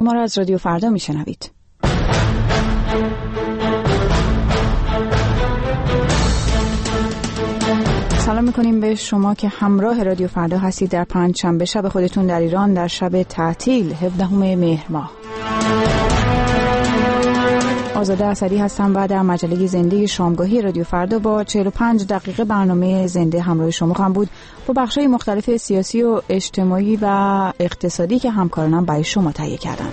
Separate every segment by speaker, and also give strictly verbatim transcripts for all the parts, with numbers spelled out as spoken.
Speaker 1: ما را از رادیو فردا میشنوید. سلام میکنیم به شما که همراه رادیو فردا هستید در پنج شنبه شب خودتون در ایران، در شب تعطیل هفدهم مهر ماه. آزاده اسدی هستم و در مجله زنده شامگاهی رادیو فردا با چهل و پنج دقیقه برنامه زنده همراه شما خواهم بود با بخش‌های مختلف سیاسی و اجتماعی و اقتصادی که همکارانم برای شما تهیه کردند.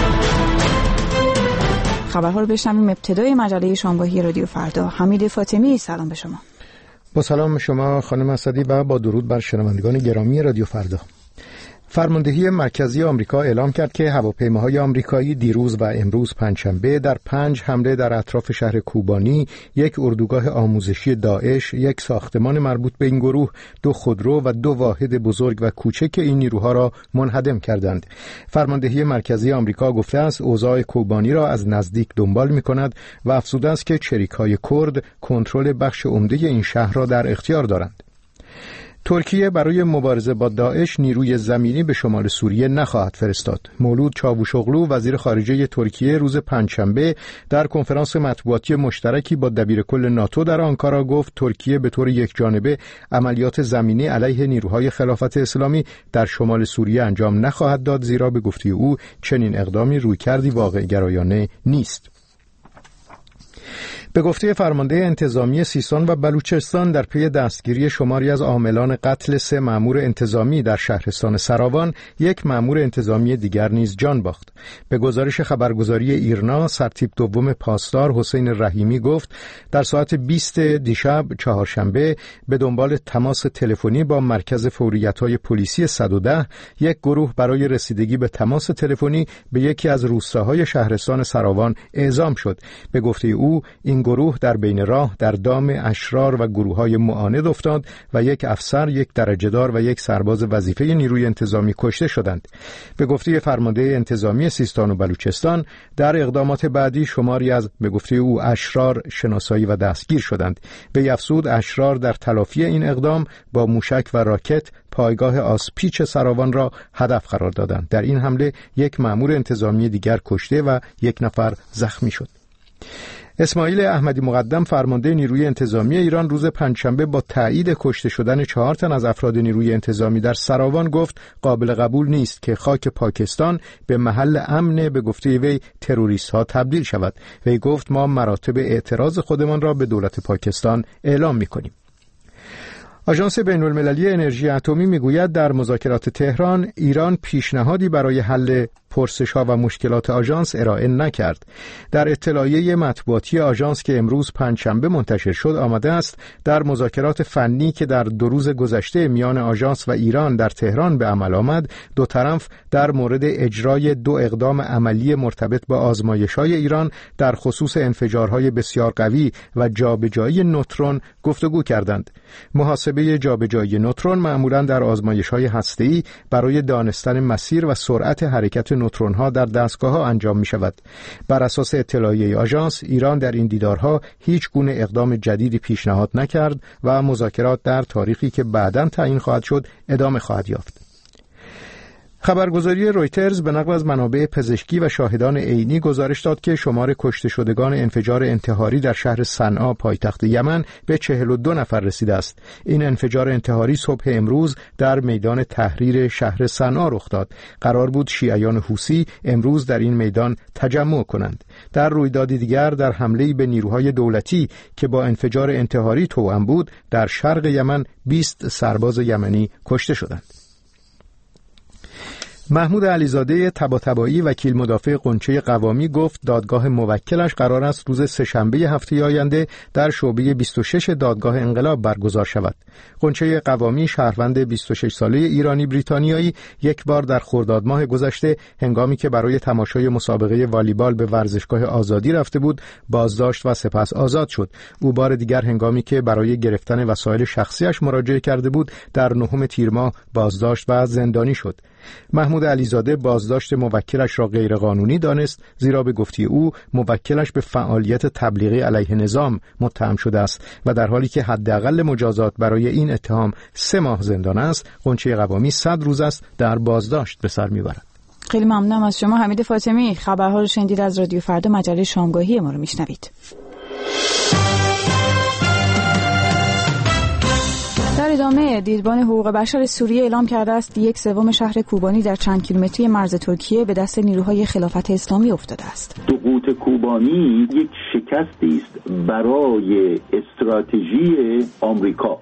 Speaker 1: خبرها رو بشنویم. ابتدای مجله شامگاهی رادیو فردا. حمید فاطمی، سلام به شما.
Speaker 2: با سلام شما خانم اسدی و با درود بر شنوندگان گرامی رادیو فردا. فرماندهی مرکزی آمریکا اعلام کرد که هواپیماهای آمریکایی دیروز و امروز پنجشنبه در پنج حمله در اطراف شهر کوبانی، یک اردوگاه آموزشی داعش، یک ساختمان مربوط به این گروه، دو خودرو و دو واحد بزرگ و کوچک این نیروها را منهدم کردند. فرماندهی مرکزی آمریکا گفته است اوضاع کوبانی را از نزدیک دنبال می‌کند و افزوده است که چریک‌های کرد کنترل بخش عمده این شهر را در اختیار دارند. ترکیه برای مبارزه با داعش نیروی زمینی به شمال سوریه نخواهد فرستاد. مولود چاوشوغلو وزیر خارجه ترکیه روز پنجشنبه در کنفرانس مطبوعاتی مشترکی با دبیرکل ناتو در آنکارا گفت ترکیه به طور یکجانبه عملیات زمینی علیه نیروهای خلافت اسلامی در شمال سوریه انجام نخواهد داد، زیرا به گفته او چنین اقدامی رویکردی واقع‌گرایانه نیست. به گفته فرمانده انتظامی سیستان و بلوچستان در پی دستگیری شماری از عاملان قتل سه مأمور انتظامی در شهرستان سراوان، یک مأمور انتظامی دیگر نیز جان باخت. به گزارش خبرگزاری ایرنا، سرتیپ دوم پاسدار حسین رحیمی گفت در ساعت بیست دیشب چهارشنبه به دنبال تماس تلفنی با مرکز فوریت‌های پلیسی صد و ده، یک گروه برای رسیدگی به تماس تلفنی به یکی از روستاهای شهرستان سراوان اعزام شد. به گفته او این گروه در بین راه در دام اشرار و گروه‌های معاند افتاد و یک افسر، یک درجه‌دار و یک سرباز وظیفه نیروی انتظامی کشته شدند. به گفته فرمانده انتظامی سیستان و بلوچستان، در اقدامات بعدی شماری از به گفته او اشرار شناسایی و دستگیر شدند. به افزود اشرار در تلافی این اقدام با موشک و راکت پایگاه آسپیچ سراوان را هدف قرار دادند. در این حمله یک مأمور انتظامی دیگر کشته و یک نفر زخمی شد. اسماعیل احمدی مقدم فرمانده نیروی انتظامی ایران روز پنجشنبه با تایید کشته شدن چهار تن از افراد نیروی انتظامی در سراوان گفت قابل قبول نیست که خاک پاکستان به محل امن به گفته وی تروریست ها تبدیل شود. وی گفت ما مراتب اعتراض خودمان را به دولت پاکستان اعلام می‌کنیم. آژانس بین‌المللی انرژی اتمی میگوید در مذاکرات تهران ایران پیشنهادی برای حل پرسش‌ها و مشکلات آژانس ارائه نکرد. در اطلاعیه مطبوعاتی آژانس که امروز پنجشنبه منتشر شد آمده است در مذاکرات فنی که در دو روز گذشته میان آژانس و ایران در تهران به عمل آمد، دو طرف در مورد اجرای دو اقدام عملی مرتبط با آزمایش‌های ایران در خصوص انفجارهای بسیار قوی و جابجایی نوترون گفتگو کردند. محاسبه جابجایی نوترون معمولاً در آزمایش‌های هسته‌ای برای دانستن مسیر و سرعت حرکت نوترون ها در دستگاه ها انجام می شود. بر اساس اطلاعیه آژانس ایران در این دیدارها هیچ گونه اقدام جدیدی پیشنهاد نکرد و مذاکرات در تاریخی که بعداً تعیین خواهد شد ادامه خواهد یافت. خبرگزاری رویترز به نقل از منابع پزشکی و شاهدان عینی گزارش داد که شمار کشته شدگان انفجار انتحاری در شهر صنعا پایتخت یمن به چهل و دو نفر رسیده است. این انفجار انتحاری صبح امروز در میدان تحریر شهر صنعا رخ داد. قرار بود شیعیان حوثی امروز در این میدان تجمع کنند. در رویدادی دیگر در حمله‌ای به نیروهای دولتی که با انفجار انتحاری توأم بود در شرق یمن بیست سرباز یمنی کشته شدند. محمود علیزاده طباطبایی وکیل مدافع غنچه قوامی گفت دادگاه موکلش قرار است روز سه‌شنبه هفته آینده در شعبه بیست و شش دادگاه انقلاب برگزار شود. غنچه قوامی شهروند بیست و شش ساله ایرانی بریتانیایی یک بار در خرداد ماه گذشته هنگامی که برای تماشای مسابقه والیبال به ورزشگاه آزادی رفته بود بازداشت و سپس آزاد شد. او بار دیگر هنگامی که برای گرفتن وسایل شخصیش مراجعه کرده بود در نهم تیر ماه بازداشت و زندانی شد. محمود علیزاده بازداشت موکلش را غیرقانونی دانست، زیرا به گفته او موکلش به فعالیت تبلیغی علیه نظام متهم شده است و در حالی که حداقل مجازات برای این اتهام سه ماه زندان است، غنچه قوامی صد روز است در بازداشت به سر میبرد.
Speaker 1: خیلی ممنونم از شما. حمید فاطمی، خبرها رو شنیدید از رادیو فردا، مجله شامگاهی ما رو میشنوید. در ادامه، دیدبان حقوق بشر سوریه اعلام کرده است یک سوم شهر کوبانی در چند کیلومتری مرز ترکیه به دست نیروهای خلافت اسلامی افتاده است.
Speaker 3: سقوط کوبانی یک شکستی است برای استراتژی آمریکا.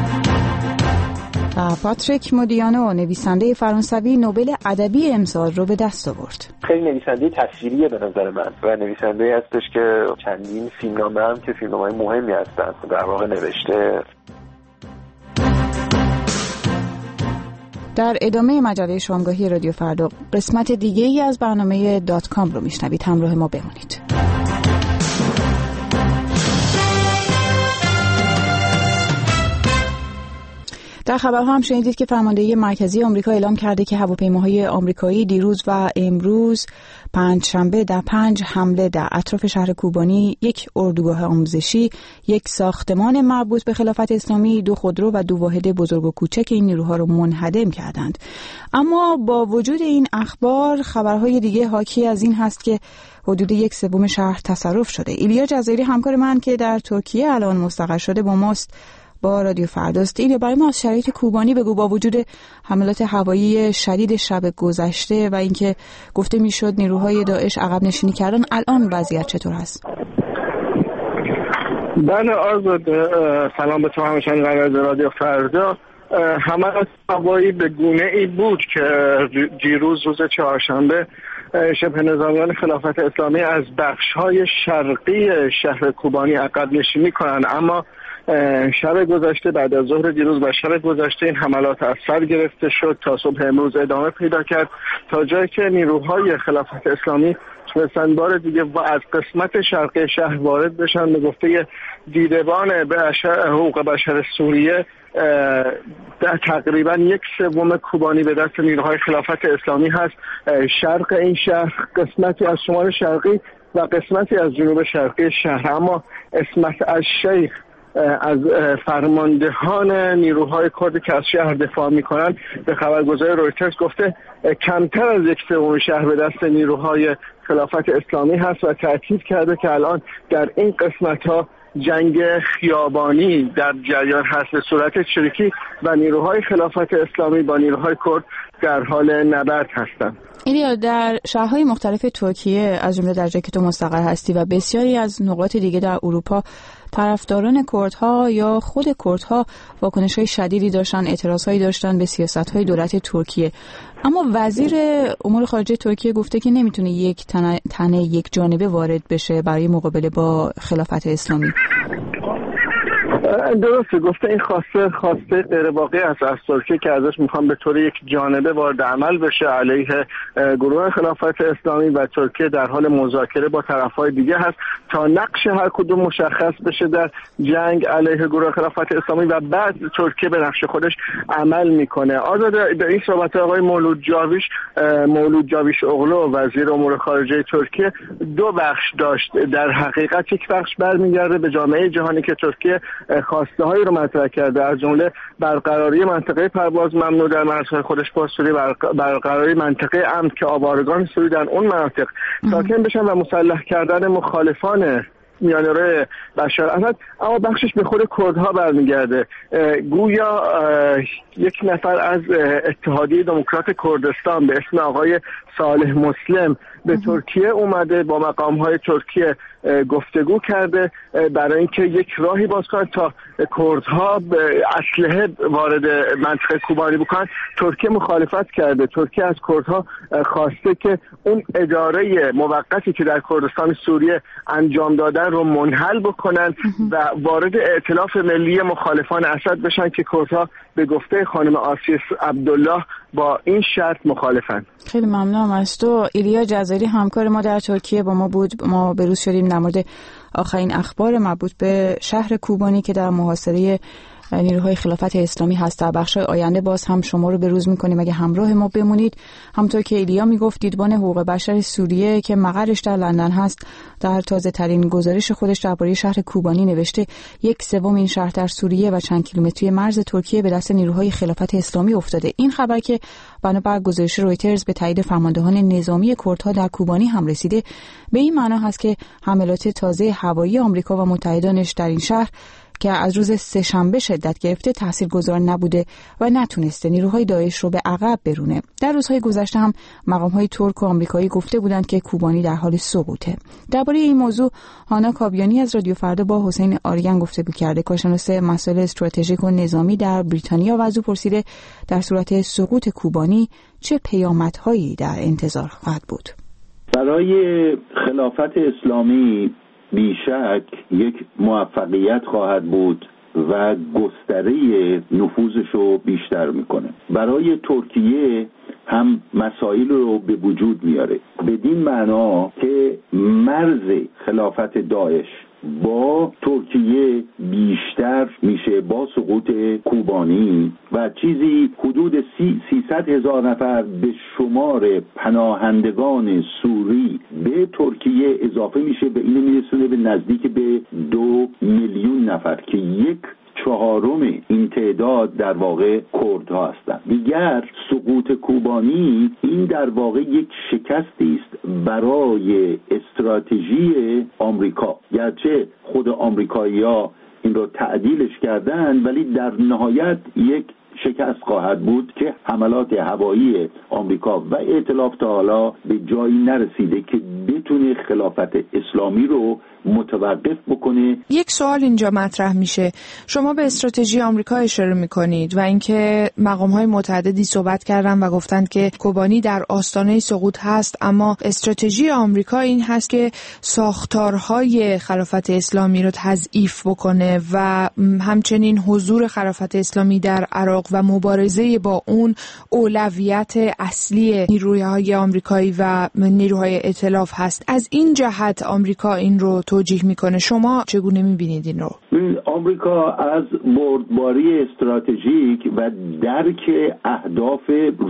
Speaker 1: و پاتریک مودیانو، نویسنده فرانسوی، نوبل ادبی امسال رو به دست آورد.
Speaker 4: خیلی نویسنده تصویریه به نظر من و نویسنده هستش که چندین فیلمنامه هم که فیلمنامه‌های مهمی هستن در واقع نوشته.
Speaker 1: در ادامه مجله شامگاهی رادیو فردا قسمت دیگه ای از برنامه دات کام رو میشنوید. همراه ما بمونید. در خبرها هم شنیدید که فرماندهی مرکزی آمریکا اعلام کرده که هواپیماهای آمریکایی دیروز و امروز پنجشنبه در پنج حمله در اطراف شهر کوبانی، یک اردوگاه آموزشی، یک ساختمان مربوط به خلافت اسلامی، دو خودرو و دو واحد بزرگ و کوچک این نیروها را منهدم کردند. اما با وجود این اخبار، خبرهای دیگه حاکی از این هست که حدود یک سوم شهر تصرف شده. ایلیا جزایری، همکار من که در ترکیه الان مستقر شده با ماست، با رادیو فرداست. ایلیا، برای ما از شرایط کوبانی بگو. با وجود حملات هوایی شدید شب گذشته و اینکه گفته میشد نیروهای داعش عقب نشینی کردن، الان وضعیت چطور هست؟
Speaker 5: بله آزاد، سلام به تو همشنگان رادیو فردا. حملات هوایی به گونه ای بود که دیروز روز چهارشنبه شبه نظامیان خلافت اسلامی از بخش‌های شرقی شهر کوبانی عقب نشینی کنند، اما شب گذشته بعد از ظهر دیروز و شب گذشته این حملات از سر گرفته شد تا صبح امروز ادامه پیدا کرد، تا جایی که نیروهای خلافت اسلامی تونستن بار دیگه و از قسمت شرقی شهر وارد بشن. به گفته دیدبان حقوق بشر سوریه، در تقریبا یک سوم کوبانی به دست نیروهای خلافت اسلامی هست. شرق این شهر قسمتی از شمال شرقی و قسمتی از جنوب شرقی شهر. اما اسمت از شیخ از فرماندهان نیروهای کردی که از شهر دفاع میکنن به خبرگزاری رویترز گفته کمتر از یک سوم شهر به دست نیروهای خلافت اسلامی هست و تاکید کرده که الان در این قسمت ها جنگ خیابانی در جریان هست به صورت چریکی و نیروهای خلافت اسلامی با نیروهای کرد در حال نبرد هستند.
Speaker 1: ایلیا، در شهرهای مختلف ترکیه از جمله در جایی که تو مستقر هستی و بسیاری از نقاط دیگه در اروپا، طرفداران کردها یا خود کردها واکنش‌های شدیدی داشتن، اعتراضهایی داشتن به سیاست‌های دولت ترکیه. اما وزیر امور خارجه ترکیه گفته که نمیتونه یک تنه, تنه یک جانبه وارد بشه برای مقابله با خلافت اسلامی.
Speaker 5: درسته، گفته این خواسته خواسته غیر واقعی است از ترکیه که ازش میخوان به طور یک جانبه وارد عمل بشه علیه گروه خلافت اسلامی و ترکیه در حال مذاکره با طرفهای دیگه هست تا نقش هر کدوم مشخص بشه در جنگ علیه گروه خلافت اسلامی و بعد ترکیه به نقش خودش عمل میکنه. آزاده، در این صحبت آقای مولود جاویش مولود جاویش اغلو وزیر امور خارجه ترکیه دو بخش داشت. در حقیقت یک بخش برمیگرده به جامعه جهانی که ترکیه خواسته هایی رو مطرح کرده، از جمله برقراری منطقه پرواز ممنوع در مرزهای خودش با سوریه، برقراری منطقه امن که آوارگان سوریه در اون مناطق ساکن بشن و مسلح کردن مخالفان میانه‌روی بشار اسد. اما بخشش به خود کردها برمیگرده. گویا یک نفر از اتحادیه دموکرات کردستان به اسم آقای صالح مسلم به ترکیه اومده، با مقام‌های ترکیه گفتگو کرده برای اینکه یک راهی باز کنند تا کردها اسلحه وارد منطقه کوبانی بکنن. ترکیه مخالفت کرده. ترکیه از کردها خواسته که اون اداره موقتی که در کردستان سوریه انجام دادن رو منحل بکنن و وارد ائتلاف ملی مخالفان اسد بشن که کردها به گفته خانم آسیه عبدالله با این شرط مخالفن.
Speaker 1: خیلی ممنونم از تو. ایلیا جزایری همکار ما در ترکیه با ما بود. ما بروز شدیم در مورد آخرین اخبار مربوط به شهر کوبانی که در محاصره نیروهای خلافت اسلامی هست. در بخش‌های آینده باز هم شما رو به روز می‌کنیم اگه همراه ما بمونید. همونطور که ایلیا میگفت، دیدبان حقوق بشر سوریه که مقرش در لندن هست در تازه‌ترین گزارش خودش درباره شهر کوبانی نوشته یک سوم این شهر در سوریه و چند کیلومتری مرز ترکیه به دست نیروهای خلافت اسلامی افتاده. این خبر که بنابر گزارش رویترز به تایید فرماندهان نظامی کردها در کوبانی هم رسیده، به این معنا هست که حملات تازه هوایی آمریکا و متحدانش در این شهر که از روز سه‌شنبه شدت گرفته تاثیرگذار نبوده و نتونسته نیروهای داعش رو به عقب برونه. در روزهای گذشته هم مقام‌های ترک و آمریکایی گفته بودند که کوبانی در حال سقوطه. درباره این موضوع هانا کابیانی از رادیو فردا با حسین آریان گفتگو کرده، کارشناس مسائل استراتژیک و نظامی در بریتانیا، و از او پرسیده در صورت سقوط کوبانی چه پیامدهایی در انتظار خواهد بود.
Speaker 3: برای خلافت اسلامی بیشک یک موفقیت خواهد بود و گستره نفوذش رو بیشتر میکنه. برای ترکیه هم مسائل رو به وجود میاره، بدین معنا که مرز خلافت داعش با ترکیه بیشتر میشه با سقوط کوبانی و چیزی حدود سی سیصد هزار نفر به شمار پناهندگان سوری به ترکیه اضافه میشه، به این میرسونه به نزدیک به دو میلیون نفر که یک چهارم این تعداد در واقع کردها هستند. دیگر سقوط کوبانی این در واقع یک شکستی است برای استراتژی آمریکا. گرچه خود آمریکایی‌ها این رو تعدیلش کردن، ولی در نهایت یک شکست خواهد بود که حملات هوایی آمریکا و ائتلاف تا حالا به جایی نرسیده که بتونه خلافت اسلامی رو متوقف بکنه.
Speaker 6: یک سوال اینجا مطرح میشه، شما به استراتژی آمریکا اشاره میکنید و اینکه مقام‌های متعددی صحبت کردن و گفتند که کوبانی در آستانه سقوط هست، اما استراتژی آمریکا این هست که ساختارهای خلافت اسلامی رو تضعیف بکنه و همچنین حضور خلافت اسلامی در عراق و مبارزه با اون اولویت اصلی نیروهای آمریکایی و نیروهای ائتلاف هست. از این جهت آمریکا این رو توجیه میکنه. شما چگونه میبینید این رو؟
Speaker 3: آمریکا از بردباری استراتژیک و درک اهداف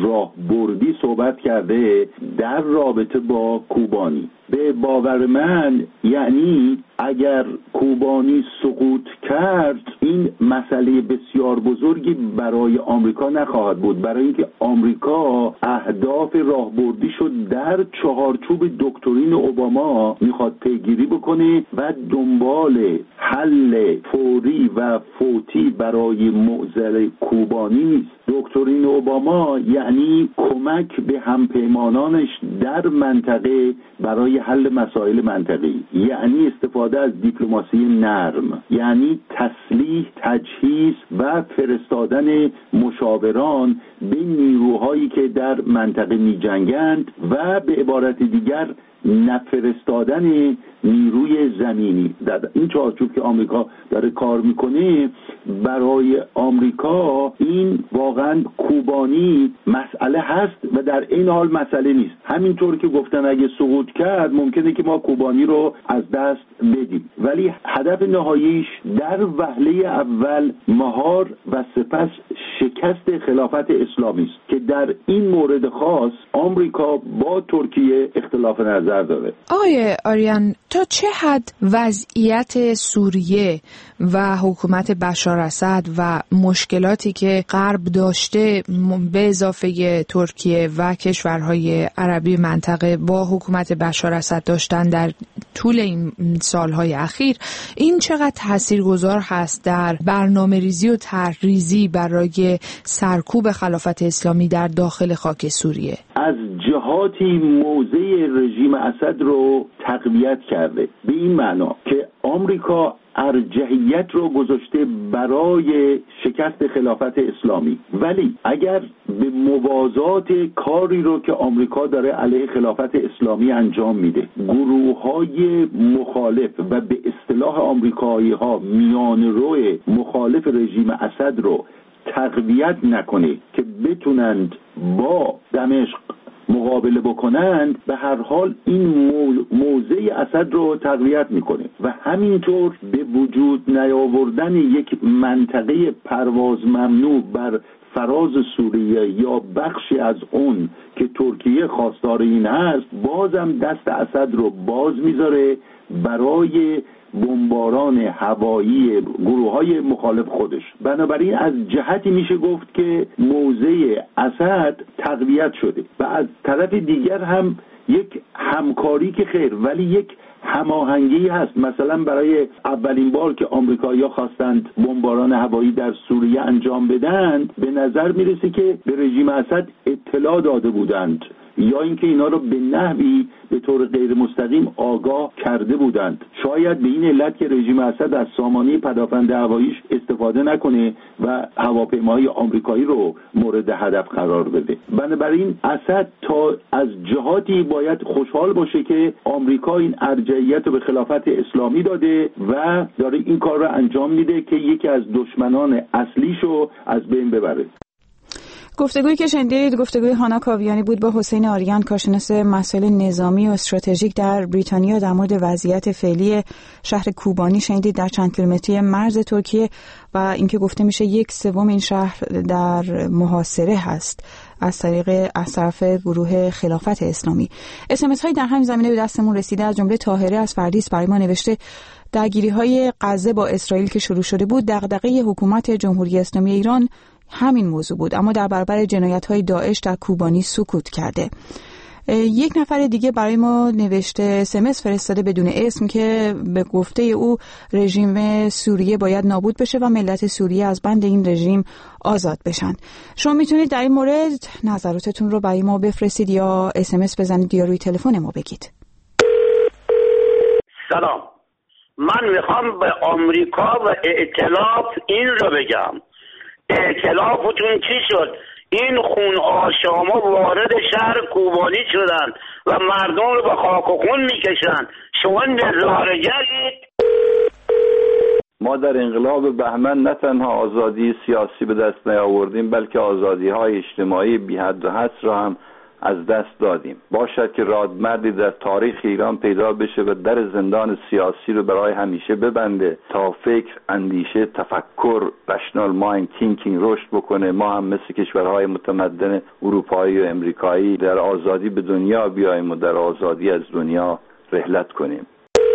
Speaker 3: راهبردی صحبت کرده در رابطه با کوبانی. به باور من یعنی اگر کوبانی سقوط کرد، این مسئله بسیار بزرگی برای آمریکا نخواهد بود، برای اینکه آمریکا اهداف راهبردی شد در چهارچوب دکترین اوباما میخواد پیگیری بکنه و دنبال حل فوری و فوتی برای معضل کوبانی نیست. دکترین اوباما یعنی کمک به همپیمانانش در منطقه برای حل مسائل منطقی، یعنی استفاده از دیپلماسی نرم، یعنی تسلیح، تجهیز و فرستادن مشاوران به نیروهایی که در منطقه می جنگند و به عبارت دیگر نفرستادن نیروی زمینی. در این چارچوب که آمریکا داره کار میکنه، برای آمریکا این واقعا کوبانی مسئله هست و در این حال مسئله نیست. همینطور که گفتن اگه سقوط کرد ممکنه که ما کوبانی رو از دست بدیم، ولی هدف نهاییش در وهله اول مهار و سپس شکست خلافت اسلامی است که در این مورد خاص آمریکا با ترکیه اختلاف نظر داره.
Speaker 6: آقای آریان، تا چه حد وضعیت سوریه و حکومت بشار اسد و مشکلاتی که غرب داشته به اضافه ترکیه و کشورهای عربی منطقه با حکومت بشار اسد داشتن در طول این سالهای اخیر، این چقدر تاثیرگذار هست در برنامه‌ریزی و طرح‌ریزی برای سرکوب خلافت اسلامی در داخل خاک سوریه؟
Speaker 3: از جهاتی موضع رژیم اسد رو تقویت کرده، به این معنا که آمریکا ارجحیت رو گذاشته برای شکست خلافت اسلامی، ولی اگر به موازات کاری رو که آمریکا داره علیه خلافت اسلامی انجام میده، گروه‌های مخالف و به اصطلاح آمریکایی‌ها میانرو مخالف رژیم اسد رو تقویت نکنه که بتونند با دمشق مقابله بکنند، به هر حال این موضع اسد رو تقویت میکنه و همینطور به وجود نیاوردن یک منطقه پرواز ممنوع بر فراز سوریه یا بخشی از اون که ترکیه خواستار این هست، بازم دست اسد رو باز میذاره برای بمباران هوایی گروه‌های مخالف خودش. بنابراین از جهتی میشه گفت که موضع اسد تقویت شده و از طرف دیگر هم یک همکاری که خیر ولی یک هماهنگی هست. مثلا برای اولین بار که آمریکایی‌ها خواستند بمباران هوایی در سوریه انجام بدن، به نظر میرسه که به رژیم اسد اطلاع داده بودند یا اینکه اینا رو به نحوی به طور غیر مستقیم آگاه کرده بودند. شاید به این علت که رژیم اسد از سامانه پدافند هواییش استفاده نکنه و هواپیماهای آمریکایی رو مورد هدف قرار بده. بنابراین اسد تا از جهاتی باید خوشحال باشه که آمریکا این ارجحیت رو به خلافت اسلامی داده و داره این کار رو انجام میده که یکی از دشمنان اصلیشو از بین ببره.
Speaker 1: گفتگویی که شنیدید گفتگوی هانا کاویانی بود با حسین آریان، کارشناس مسائل نظامی و استراتژیک در بریتانیا در مورد وضعیت فعلی شهر کوبانی. شنیدید در چند کیلومتری مرز ترکیه و اینکه گفته میشه یک سوم این شهر در محاصره هست از طریق از طرف گروه خلافت اسلامی. اس ام اس های در همین زمینه به دستمون رسیده. از جمله طاهره از فردیس برای ما نوشته درگیری‌های غزه با اسرائیل که شروع شده بود، دغدغه حکومت جمهوری اسلامی ایران همین موضوع بود، اما در برابر جنایت‌های داعش در کوبانی سکوت کرده. یک نفر دیگه برای ما نوشته اس ام اس فرستاده بدون اسم که به گفته او رژیم سوریه باید نابود بشه و ملت سوریه از بند این رژیم آزاد بشن. شما میتونید در این مورد نظراتتون رو برای ما بفرستید یا اس ام اس بزنید یا روی تلفن ما بگید.
Speaker 7: سلام، من میخوام به آمریکا و ائتلاف این رو بگم، ائتلافتون چی شد؟ این خون آشاما وارد شهر کوبانی شدن و مردم رو به خاک و خون میکشن. شما نظاره‌گرید؟
Speaker 3: ما در انقلاب بهمن نه تنها آزادی سیاسی به دست نیاوردیم بلکه آزادی‌های اجتماعی بی حد و حصر را هم از دست دادیم. باشد که رادمردی در تاریخ ایران پیدا بشه و در زندان سیاسی رو برای همیشه ببنده تا فکر، اندیشه، تفکر، رشنال مایند تینکینگ رشد بکنه. ما هم مثل کشورهای متمدن اروپایی و امریکایی در آزادی به دنیا بیاییم و در آزادی از دنیا رحلت کنیم.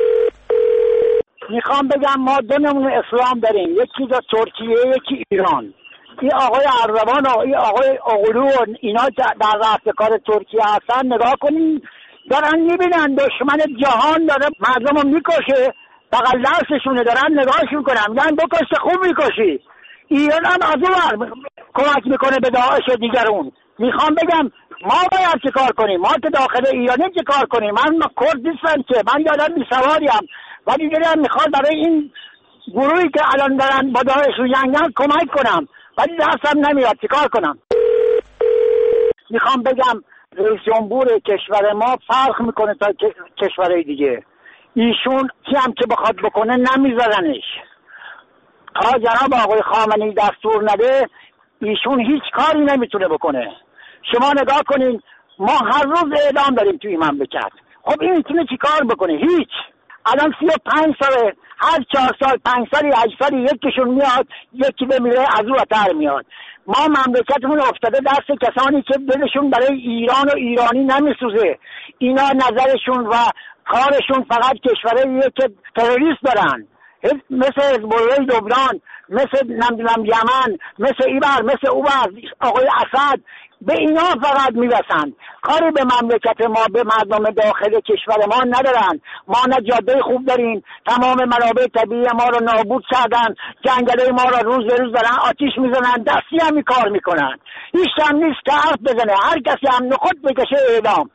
Speaker 8: میخوام بگم ما دو نمونه اسلام داریم، یکی در ترکیه یکی ایران. این آقای اردوان و این آقای اغلو و اینا در رهبری ترکیه هستن، نگاه کنین دارن میبینن دشمن جهان داره مردم رو میکشه، بغل دستشونه دارن نگاهش میکنن، میگن بکش خوب میکشی. ایران هم از اون کمک میکنه به داعش و دیگرون. میخوام بگم ما باید چه کار کنیم؟ ما که داخل ایرانی چه کار کنیم؟ من کرد نیستم که، من یادم بیسواریم ولی دارم میخواد برای این گروهی که الان دارن با داعش رو جنگن کمک کنم ولی دستم نمیاد، چیکار کنم؟ میخوام بگم رئیس جمهور کشور ما فرق میکنه تا کشورهای دیگه. ایشون چی هم که بخواد بکنه نمیذارنش. تا جناب آقای خامنه‌ای دستور نده ایشون هیچ کاری نمیتونه بکنه. شما نگاه کنین ما هر روز اعدام داریم توی مملکت. خب این میتونه چی کار بکنه؟ هیچ. الان سی و پنج ساله، هر چهار سال پنج سالی هشت سالی یکیشون میاد یکی بمیره از او اتر میاد. ما مملکتمون افتاده دست کسانی که دلشون برای ایران و ایرانی نمیسوزه. اینا نظرشون و کارشون فقط کشورهاییه که تروریست دارن، مثل حزب الله لبنان، مثل نمیدونم یمن، مثل ایبر، مثل اوبر، آقای اسد، به اینا فقط میرسند. کاری به مملکت ما، به مردم داخل کشور ما ندارن. ما نه جاده خوب داریم، تمام منابع طبیعی ما رو نابود کردن، جنگلای ما رو روز به روز دارن آتیش میزنن، دستی هم کار میکنن. هیچ هم نیست که حرف بزنه، هر کسی هم نخود بکشه اعدام.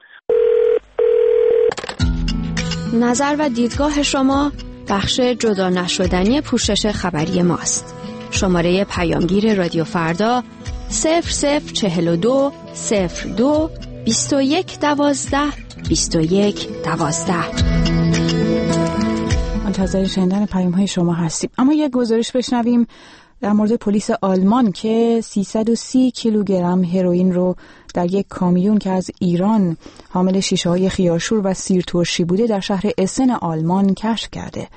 Speaker 9: نظر و دیدگاه شما بخش جدا نشدنی پوشش خبری ماست. شماره پیامگیر رادیو فردا صفر صفر چهل و دو صفر دو بیست و یک دوازده بیست و یک دوازده.
Speaker 1: منتظر شنیدن پیام های شما هستیم. اما یک گزارش بشنویم در مورد پلیس آلمان که سیصد و سی کیلوگرم هروئین رو در یک کامیون که از ایران حامل شیشه های خیارشور و سیر ترشی بوده در شهر اسن آلمان کشف کرده.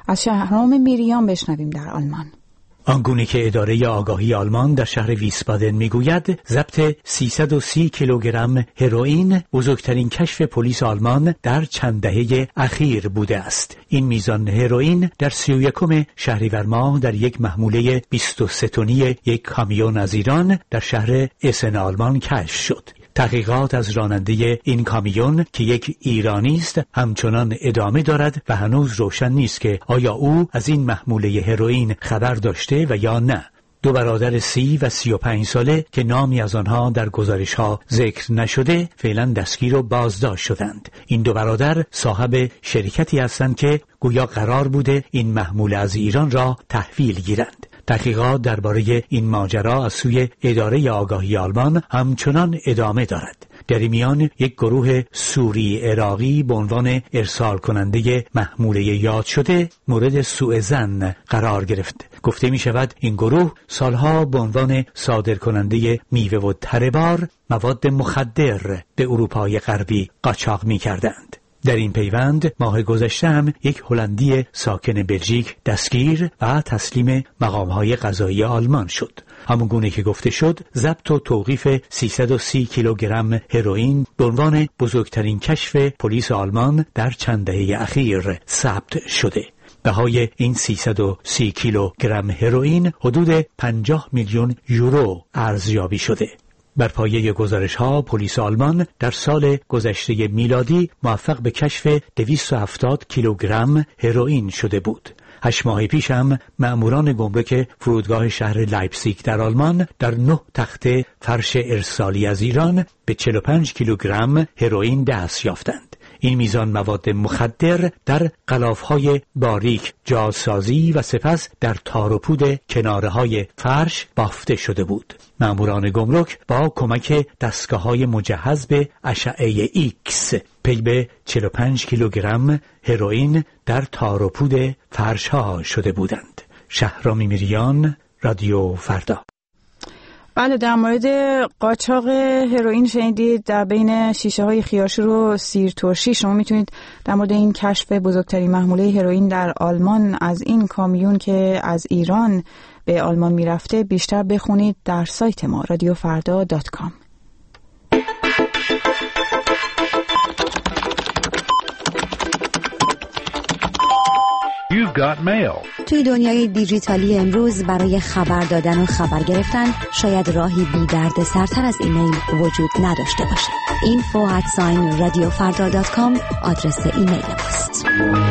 Speaker 1: از شهرام میریان بشنویم در آلمان.
Speaker 10: آنگونه که اداره آگاهی آلمان در شهر ویسبادن میگوید، ضبط سیصد و سی کیلوگرم هروئین بزرگترین کشف پلیس آلمان در چند دهه اخیر بوده است. این میزان هروئین در سی و یکم شهریور ماه در یک محموله بیست و سه تنی یک کامیون از ایران در شهر اسن آلمان کشف شد. تحقیقات از راننده این کامیون که یک ایرانی است همچنان ادامه دارد و هنوز روشن نیست که آیا او از این محموله هروئین خبر داشته و یا نه. دو برادر سی و سی و پنج ساله که نامی از آنها در گزارش ها ذکر نشده فعلا دستگیر و بازداشت شدند. این دو برادر صاحب شرکتی هستند که گویا قرار بوده این محموله از ایران را تحویل گیرند. تحقیقات درباره این ماجرا از سوی اداره آگاهی آلمان همچنان ادامه دارد. در این میان یک گروه سوری عراقی به عنوان ارسال کننده محموله یاد شده مورد سوء ظن قرار گرفت. گفته می شود این گروه سالها به عنوان صادر کننده میوه و تره‌بار مواد مخدر به اروپای غربی قاچاق می کردند. در این پیوند ماه گذشته هم یک هلندی ساکن بلژیک دستگیر و تسلیم مقام‌های قضایی آلمان شد. همونگونه که گفته شد، ضبط و توقیف سیصد و سی کیلوگرم هروئین به عنوان بزرگترین کشف پلیس آلمان در چند دهه اخیر ثبت شده. بهای این سیصد و سی کیلوگرم هروئین حدود پنجاه میلیون یورو ارزیابی شده. بر پایه گزارش‌ها پلیس آلمان در سال گذشته میلادی موفق به کشف دویست و هفتاد کیلوگرم هروئین شده بود. هشت ماه پیش هم مأموران گمرک فرودگاه شهر لایپزیگ در آلمان در نه تخته فرش ارسالی از ایران به چهل و پنج کیلوگرم هروئین دست یافتند. این میزان مواد مخدر در غلاف‌های باریک جاسازی و سپس در تار و پود کناره‌های فرش بافته شده بود. مأموران گمرک با کمک دستگاه‌های مجهز به اشعه ایکس پی به چهل و پنج کیلوگرم هروئین در تار و پود فرش‌ها شده بودند. شهرام میریان، رادیو فردا.
Speaker 1: بله، در مورد قاچاق هروئین شنیدید در بین شیشه های خیارشور و سیر ترشی. شما میتونید در مورد این کشف بزرگترین محموله هروئین در آلمان از این کامیون که از ایران به آلمان میرفته بیشتر بخونید در سایت ما رادیو فردا دات کام.
Speaker 11: You've got mail.
Speaker 12: توی دنیای دیجیتالی امروز برای خبر دادن و خبر گرفتن شاید راهی بی درد سرتر از ایمیل وجود نداشته باشه. اینفو ات ساین رادیو فردا دات کام آدرس ایمیل ماست.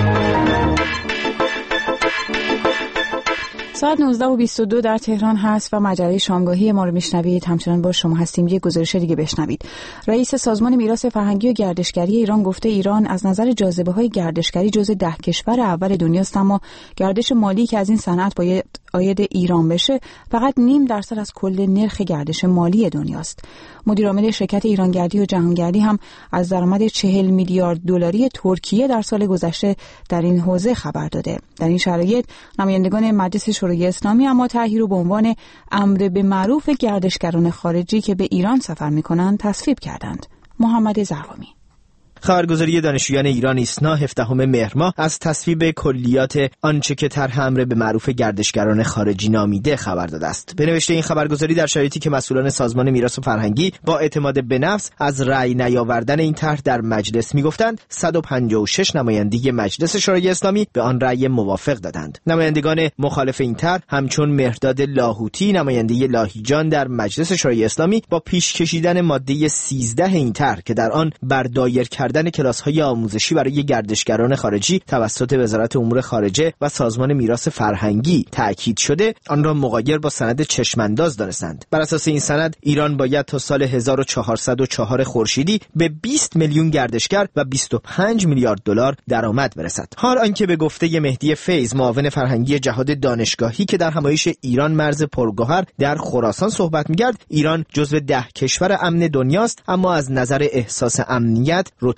Speaker 1: ساعت نوزده و بیست و دو در تهران هست و مجله شامگاهی ما رو میشنوید. همچنان با شما هستیم. یک گزارش دیگه بشنوید. رئیس سازمان میراث فرهنگی و گردشگری ایران گفته ایران از نظر جاذبه‌های گردشگری جزو ده کشور اول دنیاست، اما گردش مالی که از این صنعت باید عاید ایران بشه فقط نیم درصد از کل نرخ گردش مالی دنیاست. مدیر عامل شرکت ایرانگردی و جهانگردی هم از درآمد چهل میلیارد دلاری ترکیه در سال گذشته در این حوزه خبر داده. در این شرایط نمایندگان مجلس شورای اسلامی اما طرحی رو به عنوان امر به معروف گردشگران خارجی که به ایران سفر می‌کنند تصویب کردند. محمد زرقامی.
Speaker 13: خبرگزاری دانشجویان ایران ایسنا هفدهم مهر ماه از تصویب کلیات آنچه که طرح امر به معروف گردشگران خارجی نامیده خبر داده است. به نوشته این خبرگزاری در شرایطی که مسئولان سازمان میراث فرهنگی با اعتماد به نفس از رأی نیاوردن این طرح در مجلس میگفتند، صد و پنجاه و شش نماینده مجلس شورای اسلامی به آن رأی موافق دادند. نمایندگان مخالف این طرح همچون مهرداد لاهوتی نماینده لاهیجان در مجلس شورای اسلامی با پیش کشیدن ماده سیزده این طرح که در آن بر دایر کردن کلاس‌های آموزشی برای گردشگران خارجی توسط وزارت امور خارجه و سازمان میراث فرهنگی تأکید شده، آن را مغایر با سند چشمانداز دانستند. بر اساس این سند ایران باید تا سال هزار و چهارصد و چهار خورشیدی به بیست میلیون گردشگر و بیست و پنج میلیارد دلار درآمد برسد. حال آنکه به گفته مهدی فیض معاون فرهنگی جهاد دانشگاهی که در همایش ایران مرز پرگوهر در خراسان صحبت می‌کرد، ایران جزو ده کشور امن دنیاست، اما از نظر احساس امنیت رتبه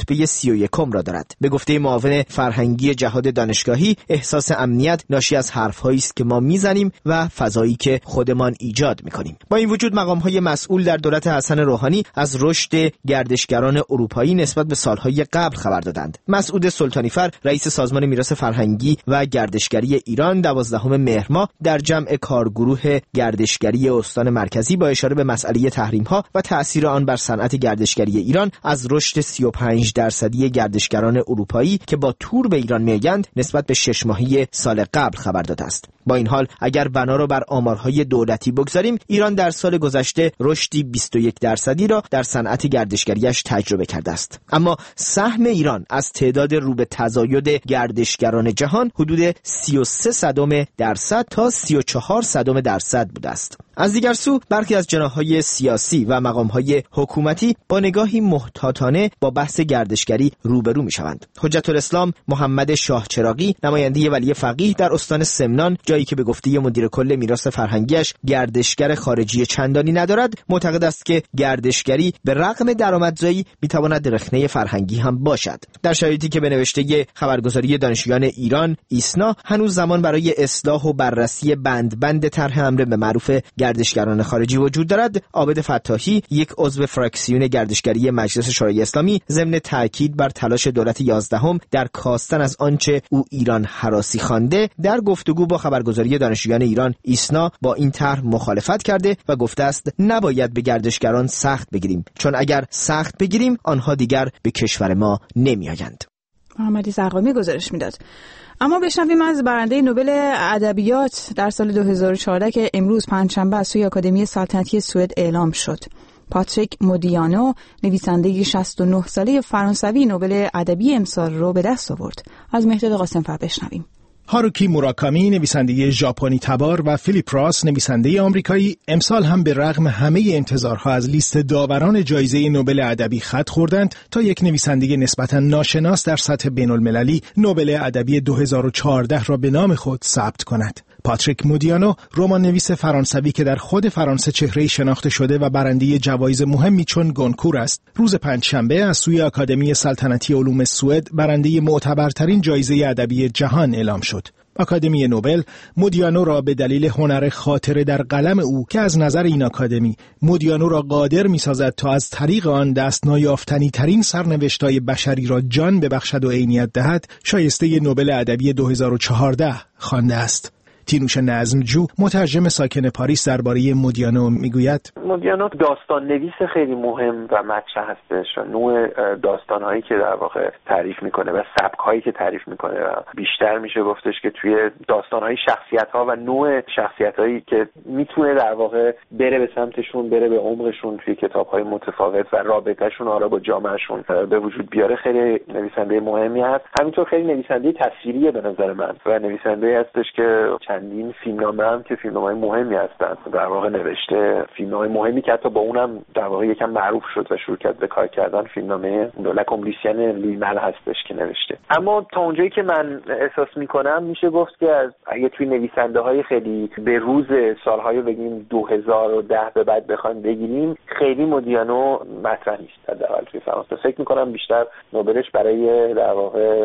Speaker 13: رتبه سی و یکم را دارد. به گفته معاون فرهنگی جهاد دانشگاهی، احساس امنیت ناشی از حرف‌هایی است که ما میزنیم و فضایی که خودمان ایجاد میکنیم. با این وجود مقام‌های مسئول در دولت حسن روحانی از رشد گردشگران اروپایی نسبت به سالهای قبل خبر دادند. مسعود سلطانیفر، رئیس سازمان میراث فرهنگی و گردشگری ایران، دوازدهم مهر ماه در جمع کارگروه گردشگری استان مرکزی با اشاره به مسئله تحریم‌ها و تأثیر آن بر صنعت گردشگری ایران از رشد سی و پنج درصدی گردشگران اروپایی که با تور به ایران می‌آیند نسبت به شش ماهی سال قبل خبر داده است. با این حال اگر بنا را بر آمارهای دولتی بگذاریم، ایران در سال گذشته رشدی بیست و یک درصدی را در صنعت گردشگریش تجربه کرده است. اما سهم ایران از تعداد رو به تزاید گردشگران جهان حدود سی و سه صدم درصد تا سی و چهار صدم درصد بوده است. از دیگر سو برخی از جناح‌های سیاسی و مقام‌های حکومتی با نگاهی محتاطانه با بحث گردشگری روبرو می‌شوند. حجت الاسلام محمد شاه چراغی، نماینده ولی فقیه در استان سمنان، جایی که به گفته مدیر کل میراث فرهنگیش گردشگر خارجی چندانی ندارد، معتقد است که گردشگری به رغم درآمدزایی می‌تواند رخنه فرهنگی هم باشد. در شرایطی که به نوشته خبرگزاری دانشجویان ایران ایسنا هنوز زمان برای اصلاح و بررسی بند بند طرح امر به معروف گردشگران خارجی وجود دارد، عابد فتاحی، یک عضو فراکسیون گردشگری مجلس شورای اسلامی، ضمن تاکید بر تلاش دولت یازدهم در کاستن از آنچه او ایران هراسی خوانده، در گفتگو با خبرگزاری دانشجویان ایران ایسنا با این طرح مخالفت کرده و گفته است نباید به گردشگران سخت بگیریم، چون اگر سخت بگیریم آنها دیگر به کشور ما نمیآیند.
Speaker 1: محمدی زرقامی گزارش میداد. اما بشنویم از برنده نوبل ادبیات در سال دو هزار و چهارده که امروز پنجشنبه از سوی آکادمی سلطنتی سوئد اعلام شد. پاتریک مودیانو، نویسنده شصت و نه ساله فرانسوی، نوبل ادبی امسال رو به دست آورد. از مهداد قاسم‌فر بشنویم.
Speaker 14: هاروکی موراکامی، نویسنده ژاپنی تبار، و فیلیپ راس، نویسنده آمریکایی، امسال هم به رغم همه انتظارها از لیست داوران جایزه نوبل ادبی خط خوردند تا یک نویسنده نسبتاً ناشناس در سطح بین‌المللی نوبل ادبی دو هزار و چهارده را به نام خود ثبت کند. پاتریک مودیانو، رمان نویس فرانسوی که در خود فرانسه چهره‌ای شناخته شده و برنده جوایز مهمی چون گونکور است، روز پنجشنبه از سوی آکادمی سلطنتی علوم سوئد برنده معتبرترین جایزه ادبی جهان اعلام شد. آکادمی نوبل مودیانو را به دلیل هنر خاطره در قلم او که از نظر این آکادمی مودیانو را قادر می‌سازد تا از طریق آن دست نایافتنی ترین سرنوشت‌های بشری را جان ببخشد و عینیت دهد، شایسته نوبل ادبی دو هزار و چهارده خوانده است. تینوش نظمجو، مترجم ساکن پاریس، درباره مودیانو میگوید:
Speaker 4: مودیانو داستان نویس خیلی مهم و مطرح هستش. نوع داستان‌هایی که در واقع تعریف میکنه و سبک‌هایی که تعریف میکنه و بیشتر میشه گفتش که توی داستان‌های شخصیت‌ها و نوع شخصیت‌هایی که میتونه در واقع بره به سمتشون، بره به عمقشون توی کتاب‌های متفاوت و رابطه‌شون آرا با جامعهشون به وجود بیاره، خیلی نویسنده مهمی هست. همینطور خیلی نویسنده تصویریه به نظر من و نویسنده هستش که چندین فیلمنامه هم که فیلمنامه‌های مهمی هستن در واقع نوشته، فیلمنامه مهمی که حتی با اونم در واقع یکم معروف شد و شروع کرد به کار کردن، فیلمنامه لا کمپلیسیان لوی مل هستش که نوشته. اما تا اونجایی که من احساس میکنم میشه گفت که از اگه توی نویسنده‌های خیلی به روز سالهای بگیم دو هزار و ده به بعد بخوایم بگیریم، خیلی مودیانو مطرح نیست حداقل توی فرانسه. فکر میکنم بیشتر نوبلش برای در واقع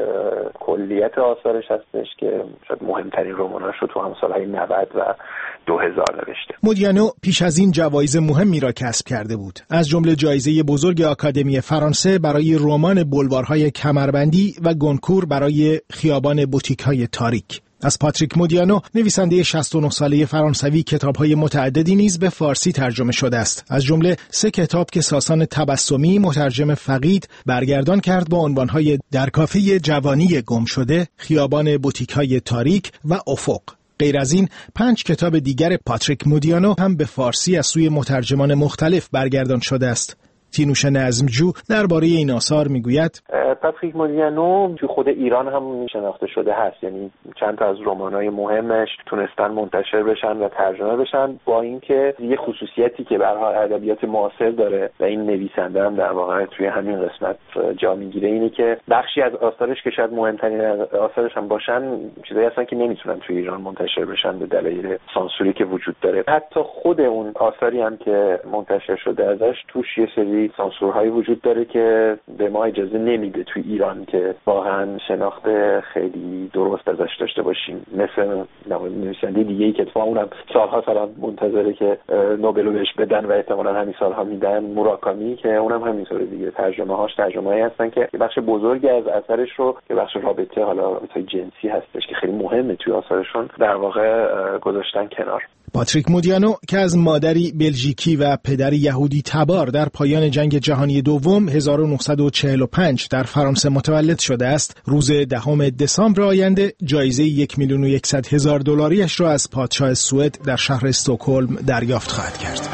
Speaker 4: کلیت آثارش هستش که شاید مهمترین رماناش رو تو هم سالهای نود و دو هزار نوشته.
Speaker 14: مودیانو پیش از این جوایز مهمی را کسب کرده بود، از جمله جایزه بزرگ آکادمی فرانسه برای رمان بلوارهای کمربندی و گونکور برای خیابان بوتیک‌های تاریک. از پاتریک مودیانو، نویسنده شصت و نه ساله فرانسوی، کتاب‌های متعددی نیز به فارسی ترجمه شده است، از جمله سه کتاب که ساسان تبسمی، مترجم فقید، برگردان کرد با عنوان‌های در کافه جوانی گم شده، خیابان بوتیک‌های تاریک و افق. غیر از این پنج کتاب دیگر پاتریک مودیانو هم به فارسی از سوی مترجمان مختلف برگردان شده است. تینوش نظمجو درباره این آثار میگوید:
Speaker 4: پاتریک مودیانو تو خود ایران هم شناخته شده هست، یعنی چند تا از رمان‌های مهمش تونستن منتشر بشن و ترجمه بشن، با اینکه یه خصوصیتی که به هر حال ادبیات معاصر داره و این نویسنده هم در واقع توی همین قسمت جا میگیره، اینه که بخشی از آثارش که شاید مهمترین آثارش هم باشن چیزایی هستن که نمیتونن توی ایران منتشر بشن به دلایل سانسوری که وجود داره. حتی خود اون آثاری هم که منتشر شده ازش توش یه سری سری سانسورهایی وجود داره که به ما اجازه نمیده توی ایران که واقعا شناخت خیلی درست ازش داشته باشیم، مثل نویسنده دیگه‌ای که اتفاقا اونم سالها سالها منتظره که نوبل بهش بدن و احتمالاً همین سالها میدن، موراکامی، که اونم همینطوره دیگه. ترجمه‌هاش ترجمه‌ای هستن که بخش بزرگی از اثرش رو که بخش رابطه، حالا رابطه جنسی هستش که خیلی مهمه توی آثارشون، در واقع گذاشتن کنار.
Speaker 14: پاتریک مودیانو که از مادری بلژیکی و پدری یهودی تبار در پایان جنگ جهانی دوم هزار و نهصد و چهل و پنج در فرانسه متولد شده است، روز دهم دسامبر آینده جایزه یک میلیون و یکصد هزار دلاریش را از پادشاه سوئد در شهر استکهلم دریافت خواهد کرد.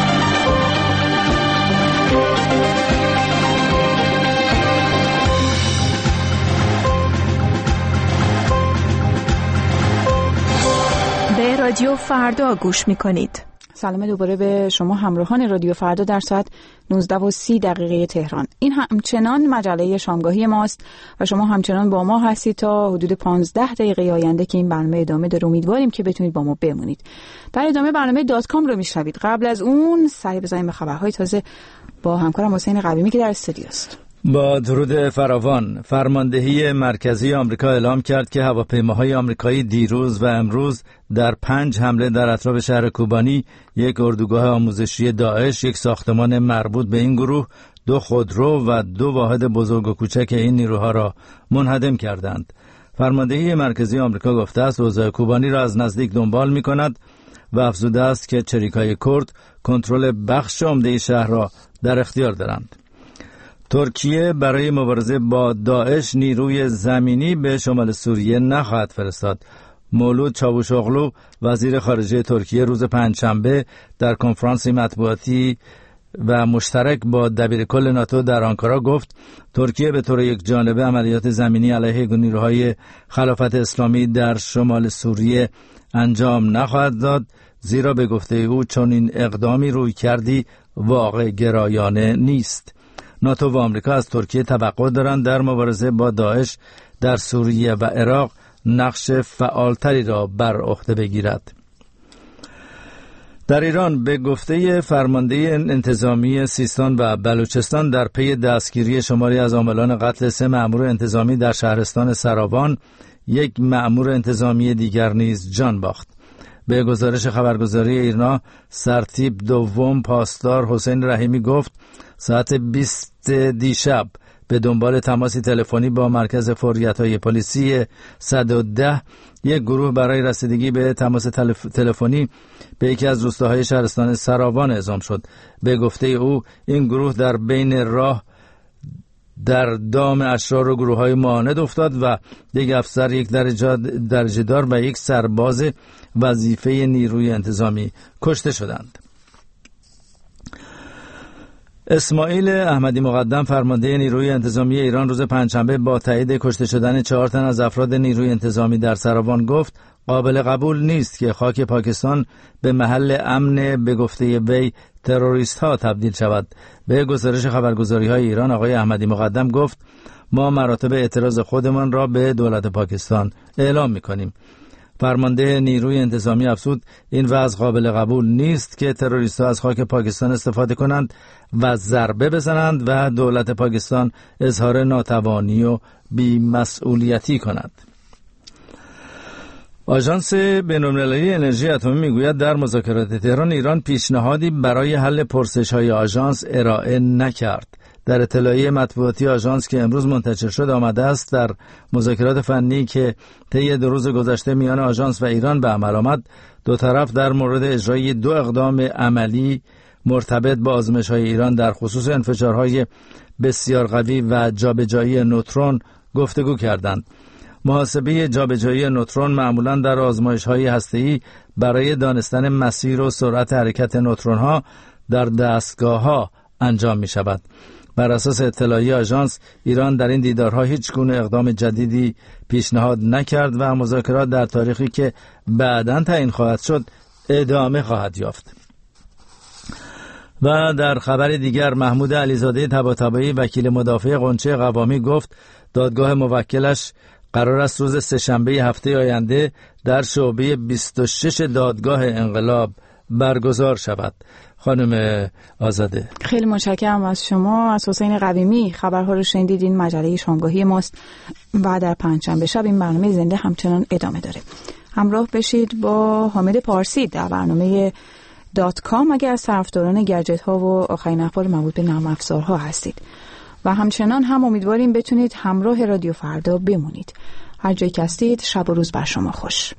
Speaker 15: رادیو فردا گوش میکنید.
Speaker 1: سلام دوباره به شما همراهان رادیو فردا در ساعت نوزده و سی دقیقه تهران. این همچنان مجله شامگاهی ماست و شما همچنان با ما هستید تا حدود پانزده دقیقه آینده که این برنامه ادامه داره. امیدواریم که بتونید با ما بمونید. در ادامه برنامه دات کام رو میشنوید. قبل از اون سری بزنیم به خبرهای تازه با همکارم حسین قویمی که در استودیو است.
Speaker 16: با درود فراوان، فرماندهی مرکزی آمریکا اعلام کرد که هواپیماهای آمریکایی دیروز و امروز در پنج حمله در اطراف شهر کوبانی، یک اردوگاه آموزشی داعش، یک ساختمان مربوط به این گروه، دو خودرو و دو واحد بزرگ و کوچک این نیروها را منهدم کردند. فرماندهی مرکزی آمریکا گفته است اوضاع کوبانی را از نزدیک دنبال می کند و افزوده است که چریکای کرد کنترل بخش عمده شهر را در اختیار دارند. ترکیه برای مبارزه با داعش نیروی زمینی به شمال سوریه نخواهد فرستاد. مولود چاوشوغلو وزیر خارجه ترکیه روز پنجشنبه در کنفرانسی مطبوعاتی و مشترک با دبیرکل ناتو در آنکارا گفت ترکیه به طور یک جانبه عملیات زمینی علیه نیروهای خلافت اسلامی در شمال سوریه انجام نخواهد داد، زیرا به گفته او چنین اقدامی روی کردی واقع گرایانه نیست. ناتو و آمریکا از ترکیه توقع دارند در مبارزه با داعش در سوریه و عراق نقش فعالتری را بر عهده بگیرد. در ایران به گفته فرمانده انتظامی سیستان و بلوچستان در پی دستگیری شماری از عاملان قتل سه مأمور انتظامی در شهرستان سراوان، یک مأمور انتظامی دیگر نیز جان باخت. به گزارش خبرگزاری ایرنا سرتیپ دوم پاسدار حسین رحیمی گفت ساعت بیست دیشب به دنبال تماسی تلفنی با مرکز فوریت‌های پلیسی صد و ده یک گروه برای رسیدگی به تماس تلف... تلفنی به یکی از روستاهای شهرستان سراوان اعزام شد. به گفته او این گروه در بین راه در دام اشرار و گروه‌های معاند افتاد و یک افسر، یک درجه دار و یک سرباز وظیفه نیروی انتظامی کشته شدند. اسماعیل احمدی مقدم فرمانده نیروی انتظامی ایران روز پنجشنبه با تایید کشته شدن چهار تن از افراد نیروی انتظامی در سراوان گفت قابل قبول نیست که خاک پاکستان به محل امن به گفته وی تروریست ها تبدیل شود. به گزارش خبرگزاری های ایران آقای احمدی مقدم گفت ما مراتب اعتراض خودمان را به دولت پاکستان اعلام می‌کنیم. فرمانده نیروی انتظامی افزود این وضع قابل قبول نیست که تروریست‌ها از خاک پاکستان استفاده کنند و ضربه بزنند و دولت پاکستان اظهار ناتوانی و بی‌مسئولیتی کند. آژانس بین‌المللی انرژی اتمی میگوید در مذاکرات تهران ایران پیشنهادی برای حل پرسش‌های آژانس ارائه نکرد. در اطلاعیه مطبوعاتی آژانس که امروز منتشر شد آمده است در مذاکرات فنی که طی دو روز گذشته میان آژانس و ایران به عمل آمد، دو طرف در مورد اجرای دو اقدام عملی مرتبط با آزمایش‌های ایران در خصوص انفجارهای بسیار قوی و جابجایی نوترون گفتگو کردند. محاسبه جابجایی نوترون معمولاً در آزمایش‌های هسته‌ای برای دانستن مسیر و سرعت حرکت نوترون‌ها در دستگاه‌ها انجام می‌شود. بر اساس اطلاعیه آژانس ایران در این دیدارها هیچ گونه اقدام جدیدی پیشنهاد نکرد و مذاکرات در تاریخی که بعداً تعیین خواهد شد ادامه خواهد یافت. و در خبر دیگر محمود علیزاده طباطبایی وکیل مدافع غنچه قوامی گفت دادگاه موکلش قرار است روز سه‌شنبه هفته آینده در شعبه بیست و شش دادگاه انقلاب برگزار شود. خانم آزاده،
Speaker 1: خیلی متشکرم از شما. از حسین قویمی خبرها رو شنیدید. مجله شامگاهی ماست و در پنجشنبه شب این برنامه زنده همچنان ادامه داره. همراه بشید با حامد پارسی در برنامه دات کام اگر از طرفداران گجت ها و آخرین اخبار مربوط به نرم افزارها هستید و همچنان هم امیدواریم بتونید همراه رادیو فردا بمونید. هر جایی که هستید شب و روز بر شما خوش.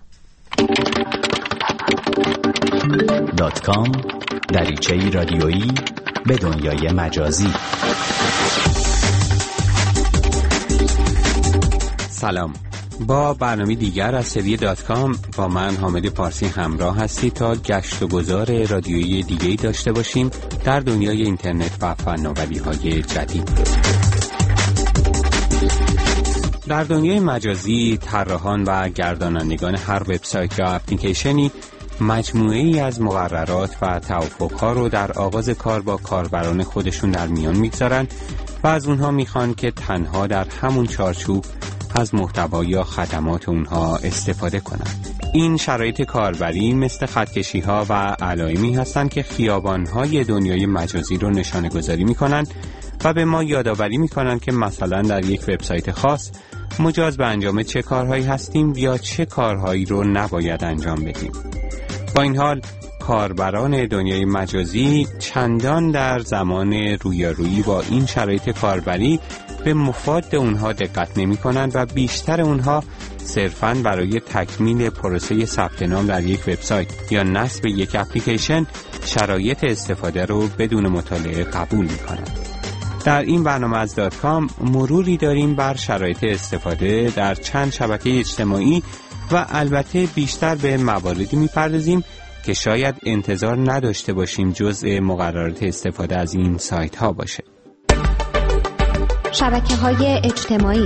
Speaker 17: دات کام، دریچه‌ای رادیویی به دنیای مجازی.
Speaker 18: سلام، با برنامه دیگر از سری دات کام با من حامد پارسی همراه هستی تا گشت و گذار رادیویی دیگه‌ای داشته باشیم در دنیای اینترنت و فناوری‌های جدید. در دنیای مجازی طراحان و گردانندگان هر وبسایت یا اپلیکیشنی مجموعه‌ای از مقررات و توافق‌ها رو در آغاز کار با کاربران خودشون در میان میگذارن و از اونها میخوان که تنها در همون چارچوب از محتوا یا خدمات اونها استفاده کنند. این شرایط کاربری مثل خطکشی‌ها و علائمی هستند که خیابان‌های دنیای مجازی رو نشانه گذاری میکنن و به ما یادآوری میکنن که مثلا در یک وبسایت خاص مجاز به انجام چه کارهایی هستیم یا چه کارهایی رو نباید انجام بدیم. با این حال کاربران دنیای مجازی چندان در زمان رویارویی با این شرایط کاربری به مفاد اونها دقت نمی کنند و بیشتر اونها صرفاً برای تکمیل پروسه ثبت نام در یک وبسایت یا نصب یک اپلیکیشن شرایط استفاده رو بدون مطالعه قبول می کنند. در این برنامه از دات کام مروری داریم بر شرایط استفاده در چند شبکه اجتماعی و البته بیشتر به مواردی می‌پردازیم که شاید انتظار نداشته باشیم جزء مقررات استفاده از این سایت ها باشه.
Speaker 12: شبکه‌های اجتماعی.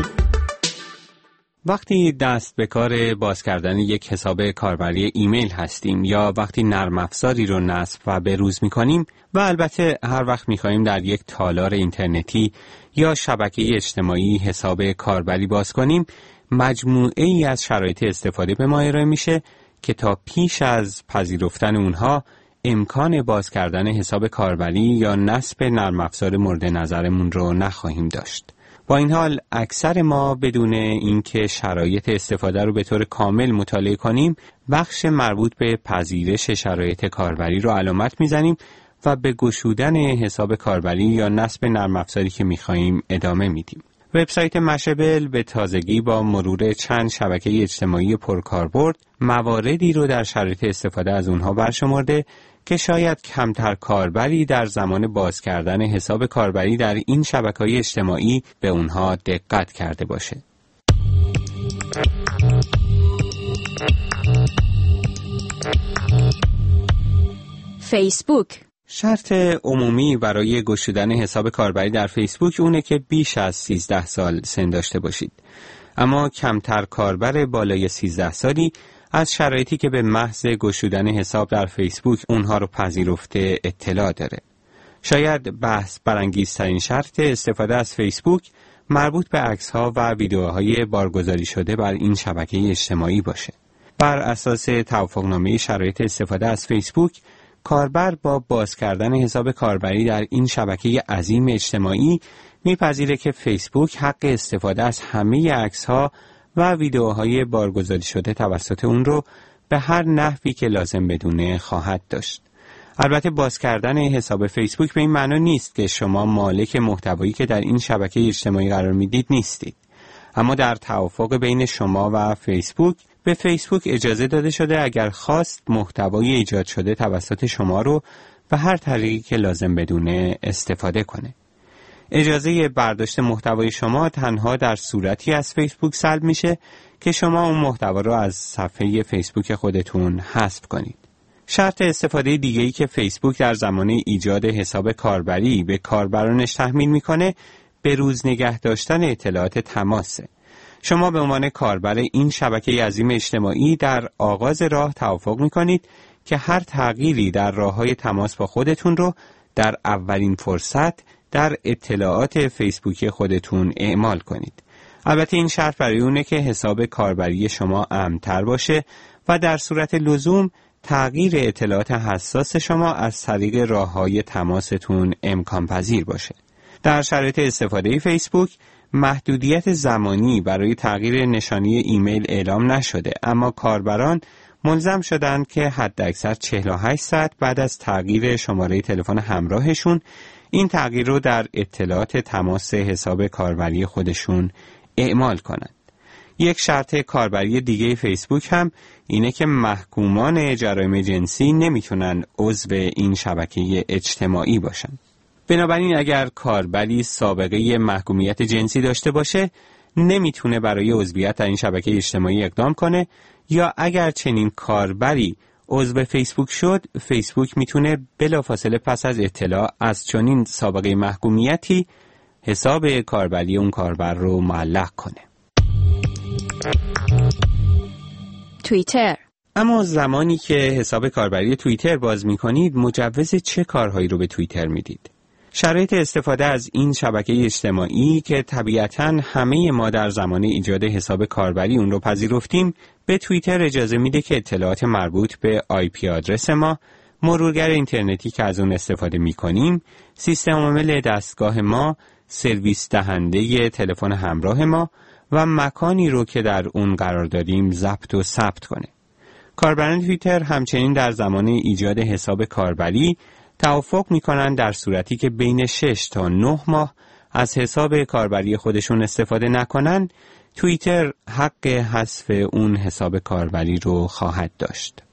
Speaker 18: وقتی دست به کار باز کردن یک حساب کاربری ایمیل هستیم یا وقتی نرم افزاری رو نصب و بروز می‌کنیم و البته هر وقت می‌خوایم در یک تالار اینترنتی یا شبکه اجتماعی حساب کاربری باز کنیم، مجموعه ای از شرایط استفاده به ما ارائه میشه که تا پیش از پذیرفتن اونها امکان باز کردن حساب کاربری یا نصب نرم افزار مورد نظرمون رو نخواهیم داشت. با این حال اکثر ما بدون اینکه شرایط استفاده رو به طور کامل مطالعه کنیم بخش مربوط به پذیرش شرایط کاربری رو علامت میزنیم و به گشودن حساب کاربری یا نصب نرم افزاری که میخواهیم ادامه میدیم. وبسایت مشبل به تازگی با مرور چند شبکه اجتماعی پرکاربرد مواردی رو در شرایط استفاده از اونها برشمرده که شاید کمتر کاربری در زمان باز کردن حساب کاربری در این شبکه‌های اجتماعی به اونها دقت کرده باشه.
Speaker 9: فیسبوک.
Speaker 18: شرط عمومی برای گشودن حساب کاربری در فیسبوک اونه که بیش از سیزده سال سن داشته باشید. اما کمتر کاربر بالای سیزده سالی از شرایطی که به محض گشودن حساب در فیسبوک اونها رو پذیرفته اطلاع داره. شاید بحث برانگیزترین شرط استفاده از فیسبوک مربوط به عکس‌ها و ویدیوهای بارگذاری شده بر این شبکه اجتماعی باشه. بر اساس توافقنامه شرایط استفاده از فیسبوک، کاربر با باز کردن حساب کاربری در این شبکه عظیم اجتماعی میپذیره که فیسبوک حق استفاده از همه عکس‌ها و ویدیوهای بارگذاری شده توسط اون رو به هر نحوی که لازم بدونه خواهد داشت. البته باز کردن حساب فیسبوک به این معنی نیست که شما مالک محتوایی که در این شبکه اجتماعی قرار میدید نیستید. اما در توافق بین شما و فیسبوک به فیسبوک اجازه داده شده اگر خواست محتوای ایجاد شده توسط شما رو به هر طریقی که لازم بدونه استفاده کنه. اجازه برداشت محتوای شما تنها در صورتی از فیسبوک سلب میشه که شما اون محتوا رو از صفحه فیسبوک خودتون حذف کنید. شرط استفاده دیگه‌ای که فیسبوک در زمان ایجاد حساب کاربری به کاربرانش تحمیل میکنه به روز نگه داشتن اطلاعات تماسه. شما به عنوان کاربر این شبکه عظیم اجتماعی در آغاز راه توافق میکنید که هر تغییری در راه‌های تماس با خودتون رو در اولین فرصت در اطلاعات فیسبوکی خودتون اعمال کنید. البته این شرط برای اونه که حساب کاربری شما امن‌تر باشه و در صورت لزوم تغییر اطلاعات حساس شما از طریق راه‌های تماستون امکان پذیر باشه. در شرایط استفاده فیسبوک محدودیت زمانی برای تغییر نشانی ایمیل اعلام نشده، اما کاربران ملزم شدند که حداکثر چهل و هشت ساعت بعد از تغییر شماره تلفن همراهشون این تغییر رو در اطلاعات تماس حساب کاربری خودشون اعمال کنند. یک شرط کاربری دیگه فیسبوک هم اینه که محکومان جرایم جنسی نمیتونن عضو این شبکه اجتماعی باشن. بنابراین اگر کاربری سابقه محکومیت جنسی داشته باشه نمیتونه برای عضویت در این شبکه اجتماعی اقدام کنه، یا اگر چنین کاربری عضو فیسبوک شد، فیسبوک میتونه بلافاصله پس از اطلاع از چنین سابقه محکومیتی حساب کاربری اون کاربر رو معلق کنه.
Speaker 9: توییتر.
Speaker 18: اما زمانی که حساب کاربری توییتر باز میکنید مجوز چه کارهایی رو به توییتر میدید؟ شرایط استفاده از این شبکه اجتماعی که طبیعتاً همه ما در زمان ایجاد حساب کاربری اون رو پذیرفتیم، به توییتر اجازه میده که اطلاعات مربوط به آی پی آدرس ما، مرورگر اینترنتی که از اون استفاده میکنیم، سیستم عامل دستگاه ما، سرویس دهنده تلفن همراه ما و مکانی رو که در اون قرار داریم ضبط و ثبت کنه. کاربران توییتر همچنین در زمان ایجاد حساب کاربری توافق میکنن در صورتی که بین شش تا نه ماه از حساب کاربری خودشون استفاده نکنن، توییتر حق حذف اون حساب کاربری رو خواهد داشت.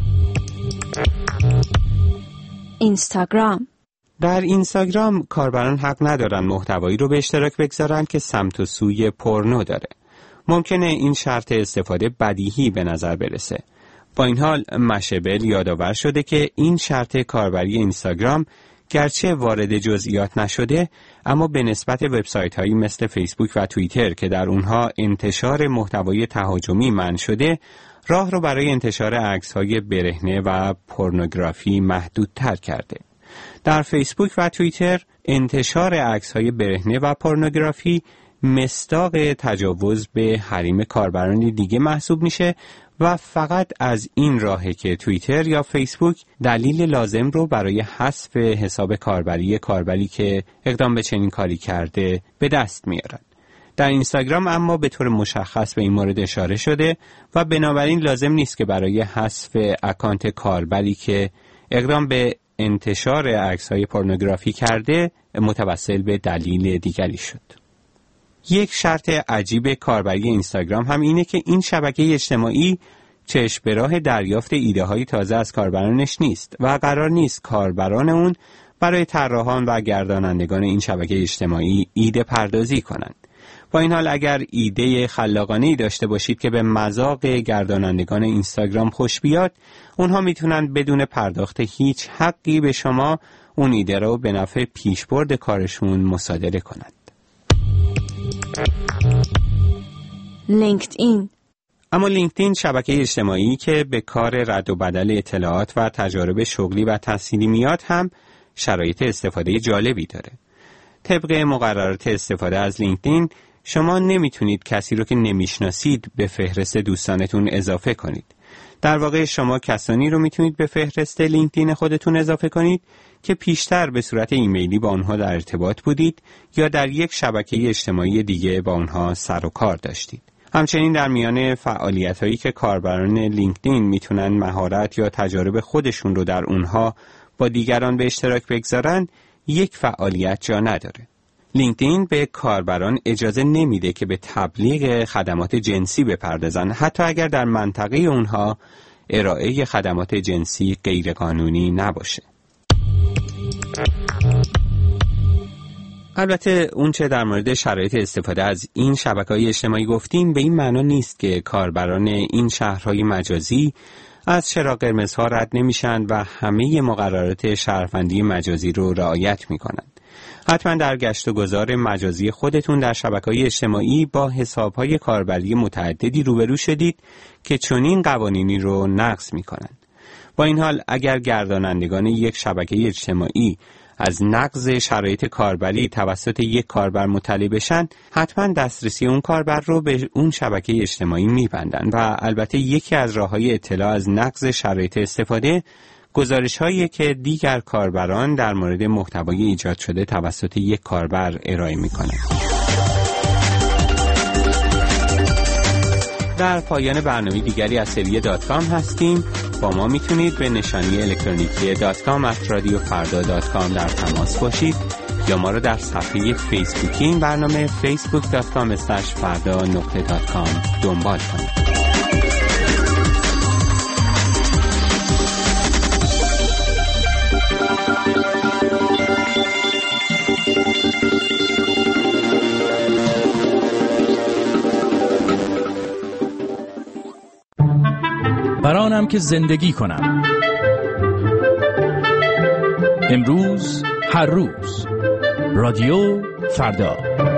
Speaker 9: اینستاگرام.
Speaker 18: در اینستاگرام کاربران حق ندارن محتوایی رو به اشتراک بگذارن که سمت و سوی پورنو داره. ممکنه این شرط استفاده بدیهی به نظر برسه. با این حال مشابل یادآور شده که این شرط کاربری اینستاگرام گرچه وارد جزئیات نشده، اما به نسبت وبسایت‌هایی مثل فیسبوک و توییتر که در اونها انتشار محتوای تهاجمی منع شده، راه رو برای انتشار عکس‌های برهنه و پورنوگرافی محدودتر کرده. در فیسبوک و توییتر انتشار عکس‌های برهنه و پورنوگرافی مصداق تجاوز به حریم کاربران دیگه محسوب میشه و فقط از این راهه که توییتر یا فیسبوک دلیل لازم رو برای حذف حساب کاربری کاربری که اقدام به چنین کاری کرده به دست میارن. در اینستاگرام اما به طور مشخص به این مورد اشاره شده و بنابراین لازم نیست که برای حذف اکانت کاربری که اقدام به انتشار عکس‌های پورنوگرافی کرده متوسل به دلیل دیگری شد. یک شرط عجیب کاربری اینستاگرام هم اینه که این شبکه اجتماعی چشم به راه دریافت ایده های تازه از کاربرانش نیست و قرار نیست کاربران اون برای طراحان و گردانندگان این شبکه اجتماعی ایده پردازی کنند. با این حال اگر ایده خلاقانه‌ای داشته باشید که به مذاق گردانندگان اینستاگرام خوش بیاد، اونها میتونن بدون پرداخت هیچ حقی به شما اون ایده رو به نفع پیشبرد کارشون مصادره کنند.
Speaker 9: لینکدین.
Speaker 18: اما لینکدین شبکه اجتماعی که به کار رد و بدل اطلاعات و تجارب شغلی و تحصیلی میاد هم شرایط استفاده جالبی داره. طبق مقررات استفاده از لینکدین شما نمیتونید کسی رو که نمیشناسید به فهرست دوستانتون اضافه کنید. در واقع شما کسانی رو میتونید به فهرست لینکدین خودتون اضافه کنید که پیشتر به صورت ایمیلی با آنها در ارتباط بودید یا در یک شبکه اجتماعی دیگه با آنها سر و کار داشتید. همچنین در میان فعالیت‌هایی که کاربران لینکدین میتونن مهارت یا تجارب خودشون رو در اونها با دیگران به اشتراک بگذارن، یک فعالیت جا نداره. لینکدین به کاربران اجازه نمیده که به تبلیغ خدمات جنسی بپردازن، حتی اگر در منطقه اونها ارائه خدمات جنسی غیرقانونی نباشه. البته اون چه در مورد شرایط استفاده از این شبکه‌های اجتماعی گفتیم به این معنا نیست که کاربران این شهرهای مجازی از چراغ قرمزها رد نمیشن و همه مقررات شهروندی مجازی رو رعایت میکنن. حتما در گشت و گذار مجازی خودتون در شبکه‌های اجتماعی با حساب‌های کاربری متعددی روبرو شدید که چنین قوانینی رو نقض میکنن. با این حال اگر گردانندگان یک شبکه اجتماعی از نقض شرایط کاربری توسط یک کاربر مطلع بشن، حتما دسترسی اون کاربر رو به اون شبکه اجتماعی میبندن و البته یکی از راه‌های اطلاع از نقض شرایط استفاده گزارش‌هایی که دیگر کاربران در مورد محتوای ایجاد شده توسط یک کاربر ارائه می‌کنند. در پایان برنامه دیگری از سری دات کام هستیم. با ما میتونید به نشانی الکترونیکی دات کام ات رادیو فردا دات کام در تماس باشید یا ما رو در صفحه فیسبوکی این برنامه فیسبوک دات کام اسلش فردا نقطه دات کام دنبال کنید.
Speaker 19: برانم که زندگی کنم. امروز هر روز رادیو فردا.